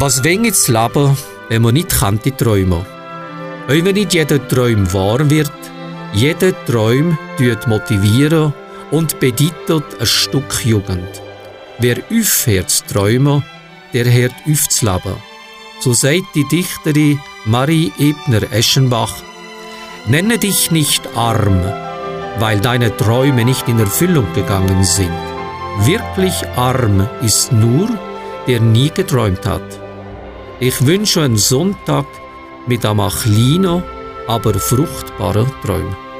Was wegen das Leben, wenn man nicht die träumen? Auch wenn nicht jeder Traum wahr wird, jeder Traum tut motivieren und bedeutet ein Stück Jugend. Wer aufhört zu träumen, der hört auf zu leben. So sagt die Dichterin Marie Ebner-Eschenbach: Nenne dich nicht arm, weil deine Träume nicht in Erfüllung gegangen sind. Wirklich arm ist nur, der nie geträumt hat. Ich wünsche einen Sonntag mit einem kleinen, aber fruchtbaren Träumen.